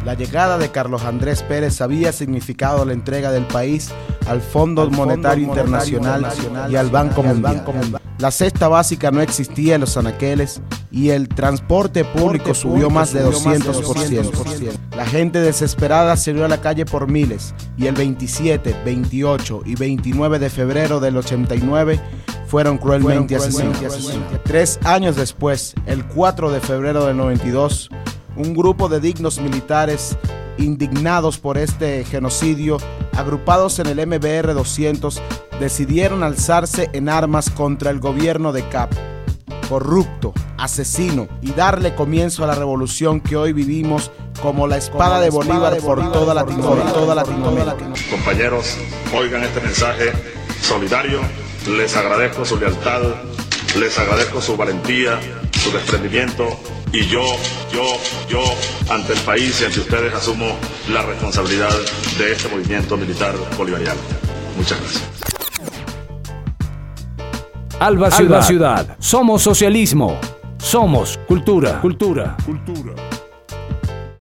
La llegada de Carlos Andrés Pérez había significado la entrega del país al Fondo Monetario Internacional y al Banco Mundial. La cesta básica no existía en los anaqueles y el transporte público subió más de 200%. La gente desesperada salió a la calle por miles y el 27, 28 y 29 de febrero del 89 fueron cruelmente asesinados. 3 años después, el 4 de febrero del 92, un grupo de dignos militares indignados por este genocidio, agrupados en el MBR 200, decidieron alzarse en armas contra el gobierno de Cap, corrupto, asesino, y darle comienzo a la revolución que hoy vivimos como la espada de Bolívar por toda Latinoamérica. Compañeros, oigan este mensaje solidario. Les agradezco su lealtad, les agradezco su valentía, su desprendimiento, y yo, ante el país y ante ustedes, asumo la responsabilidad de este movimiento militar bolivariano. Muchas gracias. Alba Ciudad. Somos socialismo. Somos cultura.